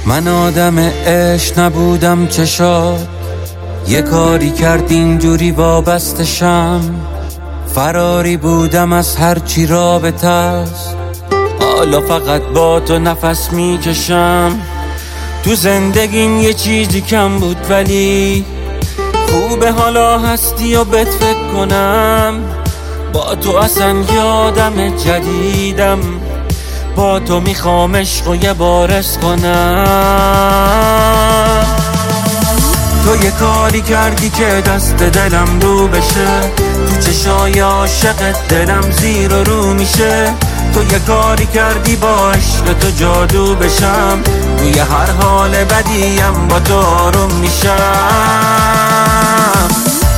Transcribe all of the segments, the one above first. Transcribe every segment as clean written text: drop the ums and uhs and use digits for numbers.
من آدم عشق نبودم چشات، یه کاری کرد اینجوری وابستشم. فراری بودم از هرچی رابطه است، حالا فقط با تو نفس میکشم. تو زندگیم یه چیزی کم بود ولی خوبه حالا هستی و بهت فکر کنم. با تو اصلا یادم جدیدم، با تو میخوام عشق و یه بارس کنم. تو یه کاری کردی که دست دلم رو بشه، تو چشای عاشقت دلم زیر و رو میشه. تو یه کاری کردی با عشق تو جادو بشم، توی هر حال بدیم با تو آروم میشم.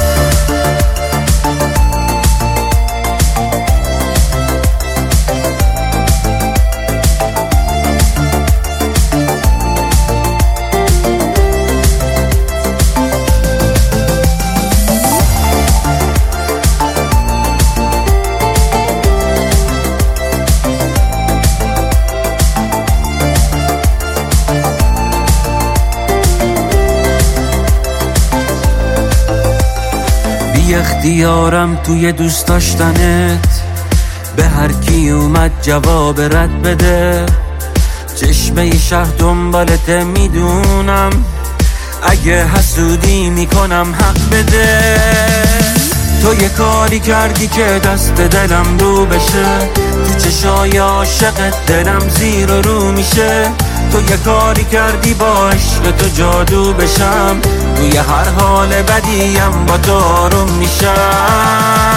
بی اختیارم توی دوست داشتنت، به هر کی اومد جواب رد بده. چشمه شهر دنبالت میدونم، اگه حسودی میکنم حق بده. تو یه کاری کردی که دست دلم رو بشه، تو چشای عاشقت دلم زیر و رو میشه. تو یه کاری کردی با عشق تو جادو بشم، توی هر حال بدیم با تو آروم میشم.